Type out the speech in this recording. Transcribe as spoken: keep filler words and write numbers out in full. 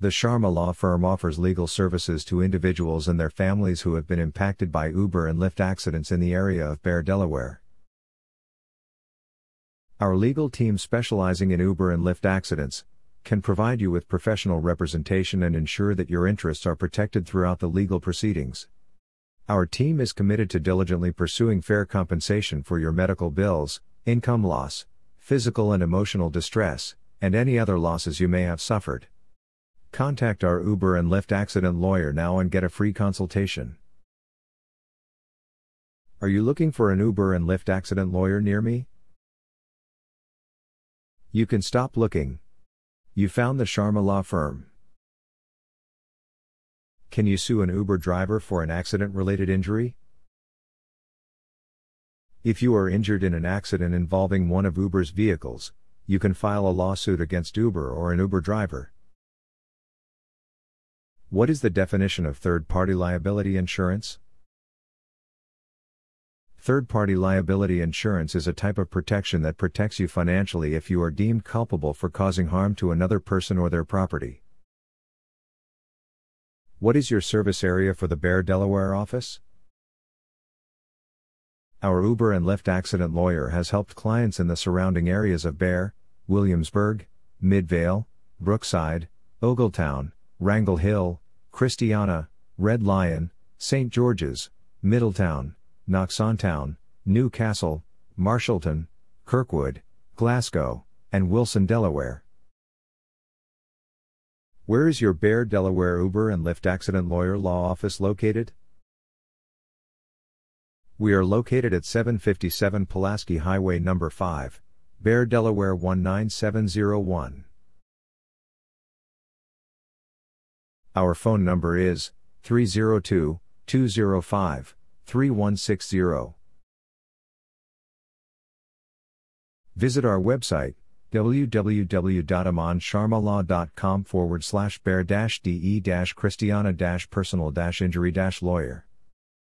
The Sharma Law Firm offers legal services to individuals and their families who have been impacted by Uber and Lyft accidents in the area of Bear, Delaware. Our legal team, specializing in Uber and Lyft accidents, can provide you with professional representation and ensure that your interests are protected throughout the legal proceedings. Our team is committed to diligently pursuing fair compensation for your medical bills, income loss, physical and emotional distress, and any other losses you may have suffered. Contact our Uber and Lyft accident lawyer now and get a free consultation. Are you looking for an Uber and Lyft accident lawyer near me? You can stop looking. You found the Sharma Law Firm. Can you sue an Uber driver for an accident-related injury? If you are injured in an accident involving one of Uber's vehicles, you can file a lawsuit against Uber or an Uber driver. What is the definition of third-party liability insurance? Third-party liability insurance is a type of protection that protects you financially if you are deemed culpable for causing harm to another person or their property. What is your service area for the Bear, Delaware office? Our Uber and Lyft accident lawyer has helped clients in the surrounding areas of Bear, Williamsburg, Midvale, Brookside, Ogletown, Wrangell Hill, Christiana, Red Lion, Saint George's, Middletown, Knox-on-Town, Newcastle, Marshallton, Kirkwood, Glasgow, and Wilson, Delaware. Where is your Bear, Delaware Uber and Lyft accident lawyer law office located? We are located at seven fifty-seven Pulaski Highway number five, Bear, Delaware one nine seven zero one. Our phone number is three zero two, two zero five, three one six zero. Visit our website, w w w dot aman sharma law dot com forward slash bear dash de dash christiana dash personal dash injury dash lawyer.